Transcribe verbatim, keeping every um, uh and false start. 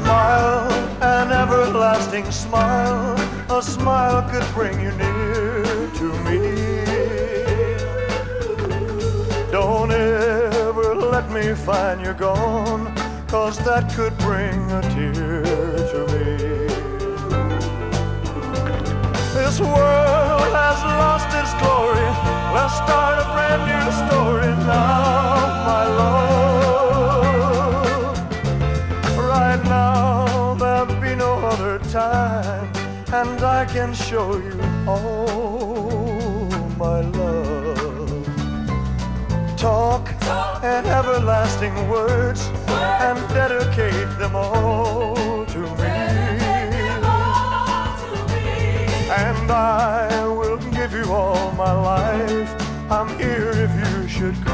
smile, an everlasting smile, a smile could bring you near to me. Don't ever let me find you gone, 'cause that could bring a tear to me. This world has lost its glory, let's start a brand new story now, my love. Right now there'll be no other time, and I can show you all my love. Talk, Talk. And everlasting words, words, and dedicate them all to me. And I will give you all my life. I'm here if you should